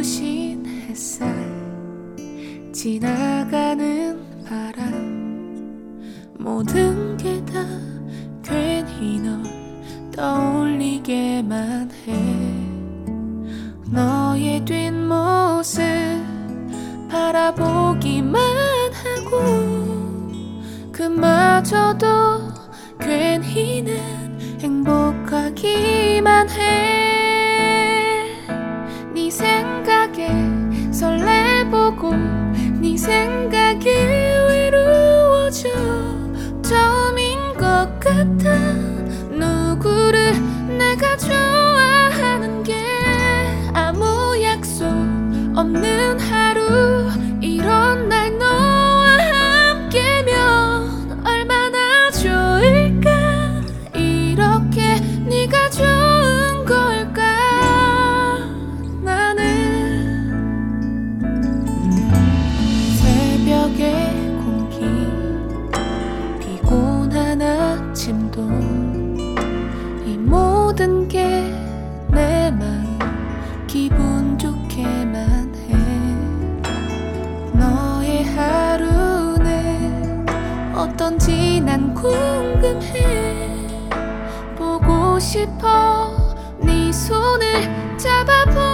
눈부신 햇살, 지나가는 바람, 모든 게 다 괜히 널 떠올리게만 해. 너의 뒷모습 바라보기만 하고 그마저도 괜히 난 행복하기만 해. 네 생각에 설레보고 네 생각에 외로워져 처음인 것 같아. 누구를 내가 좋아하는 게 아무 약속 없는 하루, 이런 날 너와 함께면 얼마나 좋을까. 이렇게 네가 좋은 걸까. 나는 새벽의 공기, 피곤한 아침도 이 모든 게 내 마음 기분 좋게만 해. 너의 하루는 어떤지 난 궁금해. 보고 싶어 네 손을 잡아보